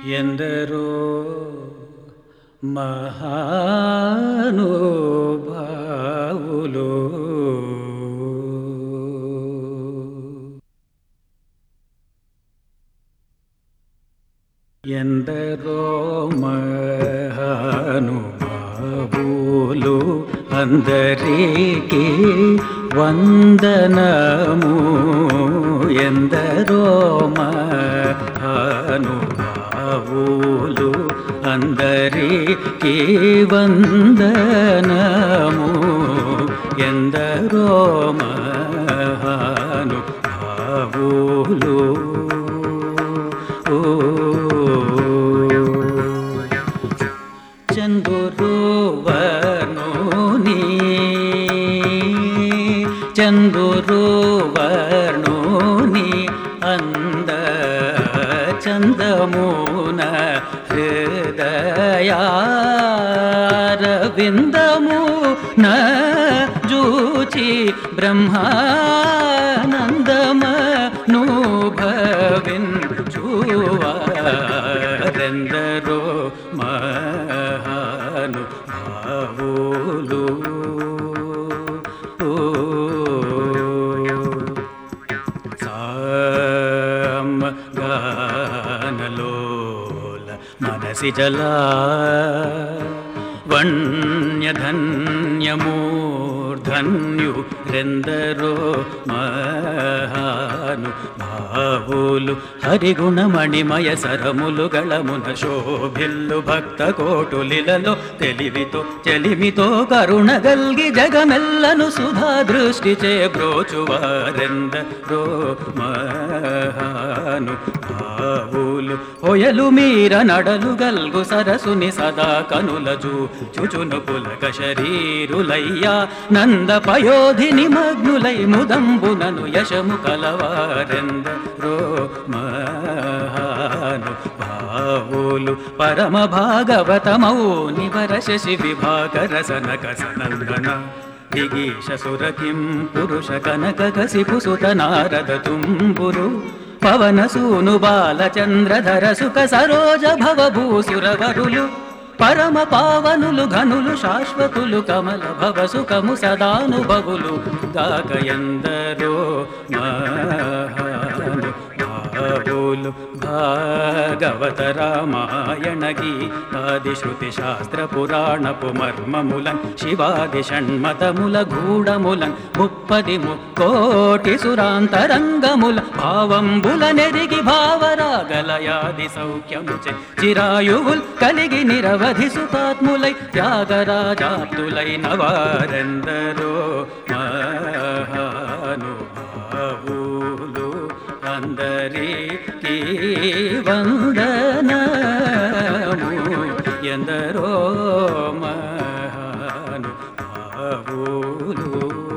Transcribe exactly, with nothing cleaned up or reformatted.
ఎందరో మహానుభావులు ఎందరో మహానుభావులు అందరికీ వందనము. ఎందరో మహానుభావులు అందరికీ వందనము. ఎందరో మహానుభావులు చంద్రువర్ణుని చంద్రువర్ణుని అంద చందమున హృదయారవిందమున జూచి బ్రహ్మానందమనుభవించువారెందరో మహానుభావులు. సామగానలోల మనసిజలా వన్యధన్యమూర్ధన్యురెందరో మహానుభావులు. హరిగుణమణిమయ సరములు గళమున శోభిల్లు భక్త కోటులిలలో తెలివితో చెలిమితో కరుణ గల్గి జగమెల్లను సుధా దృష్టి చే బ్రోచువారెందరో మహానుభావులు. హొయలు మీర నడలు గల్గు సరసుని సదా కనులజు చుచును పులక శరీరులయ్యా నంద పయోధిని మగ్నులై ముదంబునను యశము కలవారెందరో మహానుభావులు. పరమ భాగవతమౌ నివర శశి విభాకర సనక సనందన దిగీష సురకిం పురుష కనక కసిపు సుత నారద తుంబురు పవన సూను బాలచంద్రధర సుఖ సరోజ భవభూసురవరులు పరమ పావనులు ఘనులు శాశ్వతులు కమల భవ సుఖము సదానుభవులు గాక ఎందరో మహానుభావులు. భాగవత రామాయణ గీతాది శృతి శాస్త్ర పురాణపు మర్మములన్ శివాది షణ్మతముల గూఢములన్ ముప్పది ముక్కోటి సురాంతరంగముల భావంబుల నెరిగి భావరాగలయాది సౌఖ్యము చిరాయువుల్ కలిగి నిరవధి సుతాత్ములై త్యాగరాజాప్తులైన వారెందరో మహానుభావులు. అందరికీ వందనము. ఎందరో మహానుభావులు.